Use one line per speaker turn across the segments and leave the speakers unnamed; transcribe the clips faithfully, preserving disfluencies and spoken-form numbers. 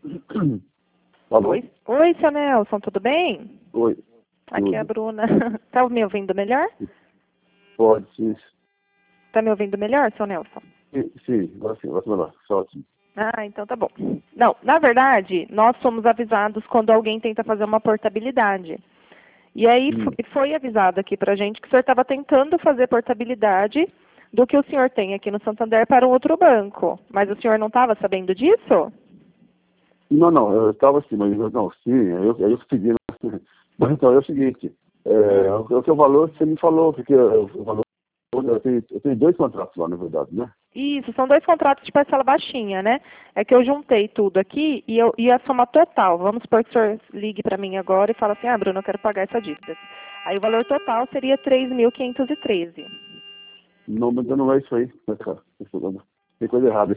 Alô?
Oi, Oi, seu Nelson, tudo bem?
Oi.
Aqui
Tudo.
é a Bruna. Tá me ouvindo melhor?
Pode, sim.
Tá me ouvindo melhor, seu Nelson?
Sim, sim. Agora sim, agora melhor. Só ótimo.
Ah, então tá bom. Não, na verdade, nós somos avisados quando alguém tenta fazer uma portabilidade. E aí
Hum.
f- foi avisado aqui pra gente que o senhor estava tentando fazer portabilidade do que o senhor tem aqui no Santander para um outro banco. Mas o senhor não estava sabendo disso?
Não, não, eu estava assim, mas eu- não, sim, eu, eu segui. Né? Mas então, é o seguinte, é, o, o seu valor você me falou, porque o, o valor, eu tenho, eu tenho dois contratos lá, na verdade, né?
Isso, são dois contratos de parcela baixinha, né? É que eu juntei tudo aqui e, eu, e a soma total. Vamos supor que o senhor ligue para mim agora e fala assim, ah, Bruno, eu quero pagar essa dívida. Aí o valor total seria três mil quinhentos e treze.
Não, mas não é isso aí, né, cara? Isso, tem coisa errada.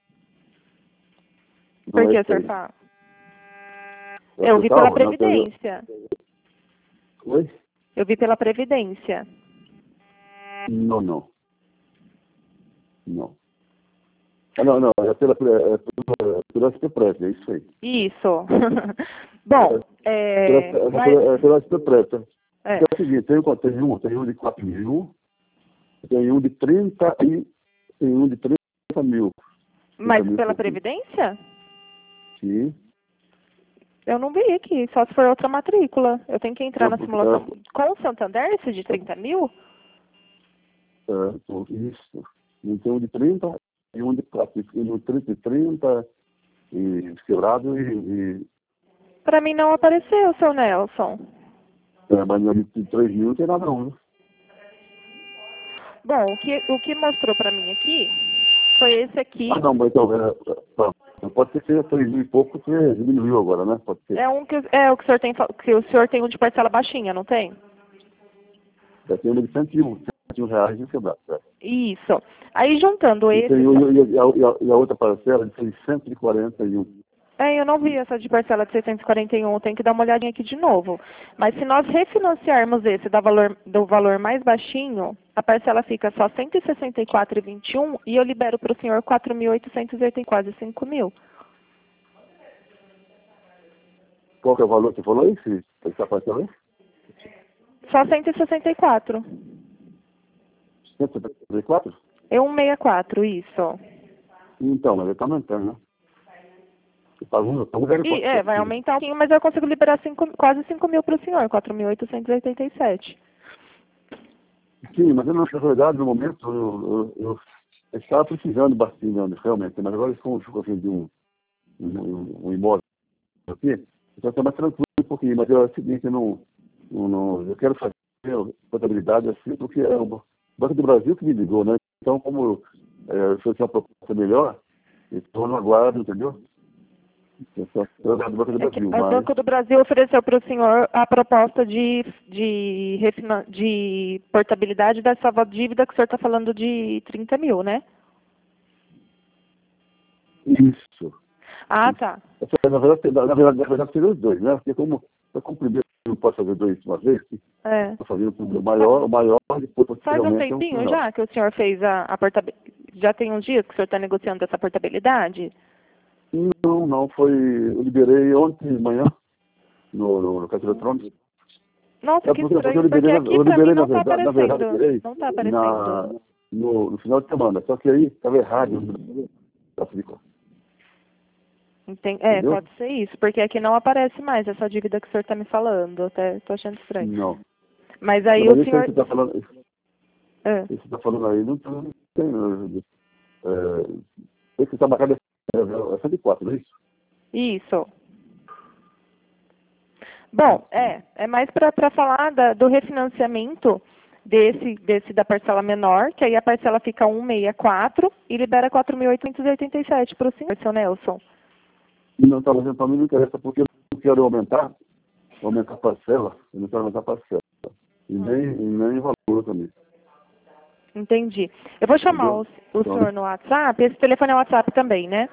Não
Por
é
que o
isso
senhor
aí.
fala?
É
Eu vi pela
total? Não, tem...
Previdência.
Oi?
Eu vi pela Previdência.
Não, não. Não. Ah, não, não, é pela, é pela, pela S P Press, é isso aí.
Isso. Bom,
É pela,
é,
é
vai,
pela, é pela S P Press.
é,
É o seguinte, tem, um- tem, um, tem um de quatro mil, tem um de trinta e tem um de trinta mil. trinta
mas
mil
pela
por mês.
Previdência?
Sim.
Eu não vi aqui, só se for outra matrícula. Eu tenho que entrar
É,
na
porque,
simulação. Com o Santander, esse de trinta mil?
é, é, isso. E tem um de trinta e um de quatro, e um de trinta e trinta e quebrado e, e
Para mim não apareceu, seu Nelson.
é, mas no de três mil não tem nada não, né?
Bom, o que, o que mostrou para mim aqui foi esse aqui.
Ah, não, mas então, é, é, pode ser que seja três mil e pouco, porque diminuiu agora, né? Pode ser.
É um que é o que o senhor tem, fa- que o senhor tem um de parcela baixinha, não tem?
Já tem um de cento e um, cento e um reais e quebrado. É.
Isso. Aí juntando
E, tem,
esse,
o-
só-
e, a, e, a, e a outra parcela de seiscentos e quarenta e um.
é, eu não vi essa de parcela de seiscentos e quarenta e um, eu tenho que dar uma olhadinha aqui de novo. Mas se nós refinanciarmos esse da valor, do valor mais baixinho, a parcela fica só cento e sessenta e quatro reais e vinte e um e eu libero para o senhor quatro mil oitocentos e oitenta, quase cinco mil.
Qual que é o valor que você falou aí? Se essa parcela aí?
Só cento e sessenta e quatro.
cento e setenta e quatro?
É cento e sessenta e quatro, isso.
Então, mas ele está aumentando, né? Você pagou, tá um zero
E,
quatro
é, vai aumentar um pouquinho, mas eu consigo liberar cinco, quase cinco mil para o senhor, quatro mil oitocentos e oitenta e sete.
Sim, mas eu não, na verdade, no momento, eu, eu, eu, eu estava precisando bastante, realmente, mas agora como eu vendi um, um, um imóvel aqui, então está mais tranquilo um pouquinho, mas é o seguinte, eu não, não, não eu quero fazer contabilidade assim, porque é o Banco do Brasil que me ligou, né? Então, como é, eu tinha uma proposta melhor, então eu não aguardo, entendeu? Eu só eu do Banco do
É que
Brasil,
o
mas
Banco do Brasil ofereceu para o senhor a proposta de, de, refina- de portabilidade dessa dívida que o senhor está falando de trinta mil, né?
isso.
Ah,
Isso.
tá.
Essa, na verdade, na, na verdade, na verdade, seria os dois, né? Porque como, eu como primeiro não posso fazer dois de uma vez,
É.
estou fazendo o maior, o maior, depois
Faz um
posteriormente é um
tempinho
menor.
já que o senhor fez a, a portabilidade. Já tem uns dias que o senhor está negociando essa portabilidade?
Não, não, foi. Eu liberei ontem de manhã no, no, no caixa eletrônico.
Nossa,
É
que
porque, porque eu
estranho, porque
liberei, na-
aqui
eu
para mim
liberei na
não está
verdade, na verdade, eu
aparecendo.
liberei
Não está aparecendo.
na, no, no final de semana. Só que aí estava errado.
Enten- É,
Entendeu?
pode ser isso, porque aqui não aparece mais essa dívida que o senhor está me falando. Até estou achando estranho.
Não.
Mas
Não,
aí
mas
o
esse aí
senhor.
que você está falando, esse
É,
que você tá falando aí, não, tem- não tem. né? É, esse que está marcado é, é cento e quatro, não é isso?
isso. Bom, é, é mais para falar da- do refinanciamento desse, desse da parcela menor, que aí a parcela fica cento e sessenta e quatro e libera quatro mil oitocentos e oitenta e sete para o senhor, seu Nelson.
E não está fazendo para mim, não interessa, porque eu não quero aumentar, aumentar a parcela, eu não quero aumentar a parcela. E nem, e nem valor também.
Entendi. Eu vou chamar o,
Entendeu?
o
Então,
senhor no WhatsApp. Esse telefone é WhatsApp também, né?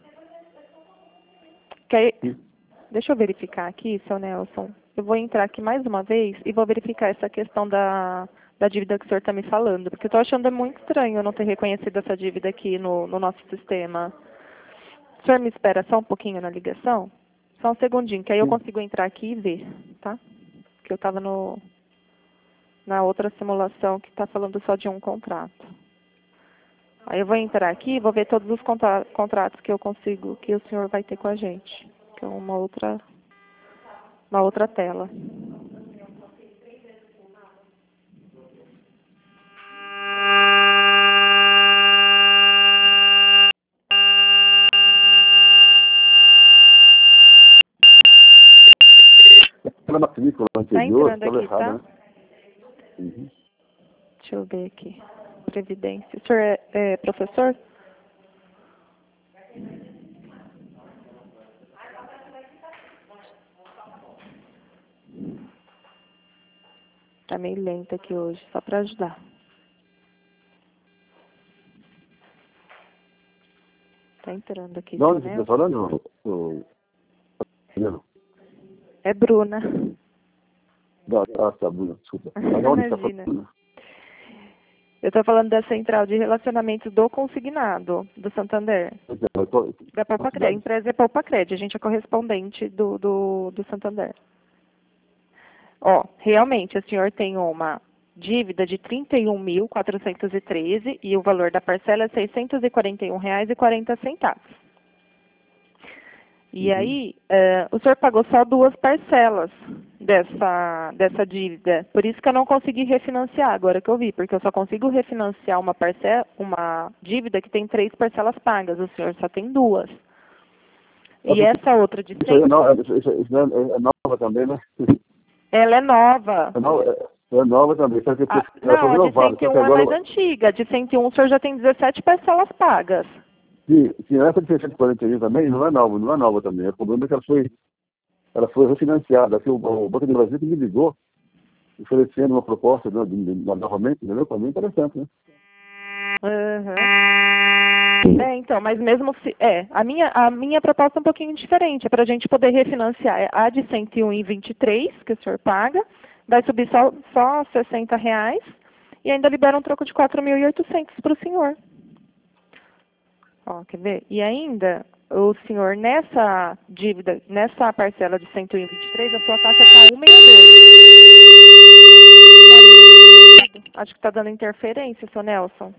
Que aí,
sim.
deixa eu verificar aqui, seu Nelson. Eu vou entrar aqui mais uma vez e vou verificar essa questão da, da dívida que o senhor está me falando. Porque eu estou achando muito estranho eu não ter reconhecido essa dívida aqui no, no nosso sistema. O senhor me espera só um pouquinho na ligação? Só um segundinho, que aí eu consigo entrar aqui e ver, tá? Porque eu estava no, na outra simulação que está falando só de um contrato. Aí eu vou entrar aqui e vou ver todos os contra contratos que eu consigo, que o senhor vai ter com a gente. Que é uma outra, uma outra tela.
Aquela matrícula
Tá
anterior
entrando
estava
aqui,
errada,
tá?
né? Uhum.
Deixa eu ver aqui. Previdência. O senhor é, é professor? Tá meio lento aqui hoje, só para ajudar. Tá entrando aqui,
De onde
seu
você está
Nelson?
falando? O... o-
É Bruna.
Da, ah, tá, Bruna, desculpa. Mas de onde você está
Imagina.
falando?
Eu estou falando da Central de Relacionamentos do Consignado, do Santander.
Eu tô-
Da Poupa-Cred. A empresa é Poupa-Cred, a gente é correspondente do, do, do Santander. Ó, realmente, o senhor tem uma dívida de trinta e um mil quatrocentos e treze e o valor da parcela é seiscentos e quarenta e um reais e quarenta centavos. E
Uhum.
aí, eh, o senhor pagou só duas parcelas dessa, dessa dívida. Por isso que eu não consegui refinanciar, agora que eu vi, porque eu só consigo refinanciar uma parcela, uma dívida que tem três parcelas pagas. O senhor só tem duas. E essa outra de
Isso aí é,
cem,
no, isso, isso, isso é, é nova também, né?
ela é nova.
É nova, é, é nova também, só que
Ah,
ela
não,
foi
a de
renovada,
cento e
só que
um é mais
agora,
antiga. A de cento e um o senhor já tem dezessete parcelas pagas.
se, se essa de seiscentos e quarenta e um também, não é nova, não é nova também. O problema é que ela foi, ela foi refinanciada. Aqui, o, o Banco do Brasil que me ligou, oferecendo uma proposta né, de, de, de, novamente, entendeu? Para mim é interessante, né?
Uhum. É, então, mas mesmo se... É, a minha, a minha proposta é um pouquinho diferente. É para a gente poder refinanciar a de cento e um e vinte e três, que o senhor paga, vai subir só, só sessenta reais e ainda libera um troco de quatro mil e oitocentos para o senhor. Ó, quer ver? E ainda, o senhor, nessa dívida, nessa parcela de cento e um e vinte e três, a sua taxa está cento e sessenta e dois. Acho que está dando interferência, seu Nelson.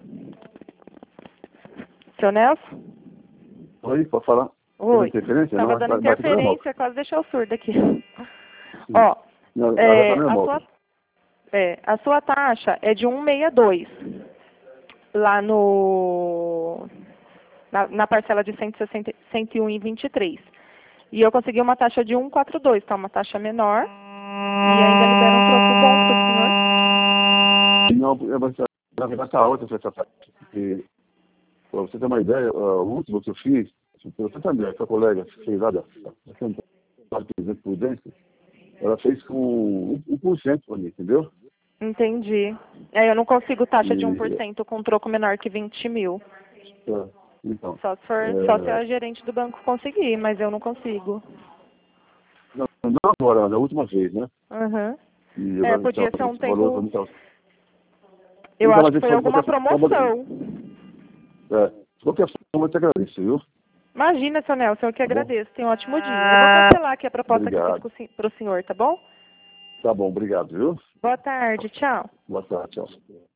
Seu Nelson?
Oi, pode falar?
Oi.
Interferência?
Estava
Não,
dando
mas, mas tá normal.
interferência, quase deixou o surdo aqui.
Sim.
Ó,
Não, ela
é,
tá
a,
normal.
sua, é, a sua taxa é de cento e sessenta e dois. Lá no... Na, na parcela de cento e sessenta, cento e um e vinte e três. E eu consegui uma taxa de cento e quarenta e dois, tá? Uma taxa menor. E ainda libera um troco bom pro senhor.
Não, é, mas, na verdade tá alta essa taxa. Porque, pra você ter uma ideia, uh, o último que eu fiz, você também, essa colega que fez lá da da Central de Prudência, ela fez com um por cento para mim, entendeu?
Entendi. É, eu não consigo taxa de um por
E,
cento com troco menor que vinte mil.
é, então,
Só se, for, só se
é,
a gerente do banco conseguir, mas eu não consigo.
não, não agora, na última vez, né?
Uhum.
E
É,
agora, então,
podia ser um
esse valor para
tempo...
mim tá...
Eu
Então,
acho
mas
que
de
foi alguma
qualquer forma,
promoção.
é, de qualquer forma, eu te agradeço, viu?
Imagina, seu Nelson, eu que
Tá bom?
agradeço. Tenha um ótimo dia. Eu vou cancelar aqui a proposta que eu
Obrigado.
fiz para o senhor, tá bom?
Tá bom, obrigado, viu?
Boa tarde, tchau.
Boa tarde, tchau.